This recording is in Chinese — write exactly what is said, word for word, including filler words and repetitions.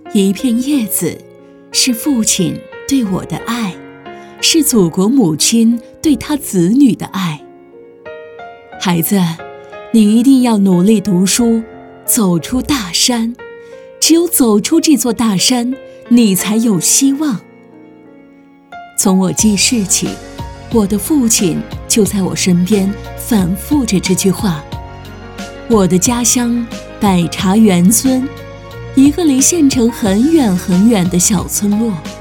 一片叶子，是父亲对我的爱，是祖国母亲对她子女的爱。孩子，你一定要努力读书，走出大山，只有走出这座大山，你才有希望。从我记事起，我的父亲就在我身边反复着这句话。我的家乡百茶园村，一个离县城很远很远的小村落。